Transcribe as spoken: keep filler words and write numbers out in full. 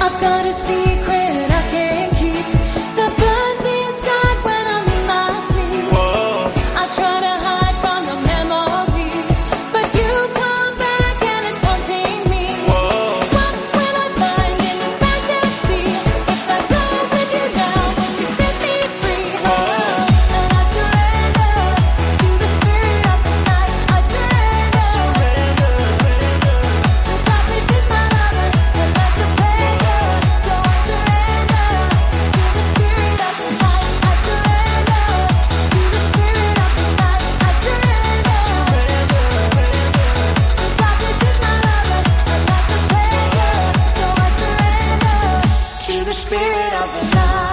got a secret I can't keep that burns inside when I'm in my sleep. Whoa. I try to hide from the memory, but you come back and it's haunting me. Whoa. What will I find in this fantasy if I go with you now? Will you set me free? Oh, and I surrender to the spirit of the night. I surrender. surrender. The darkness is my lover, and that's a pleasure. So I surrender to the spirit of the night. I surrender to the spirit of the night. I surrender. The darkness is my lover, and that's a pleasure. So I surrender to the spirit of the night.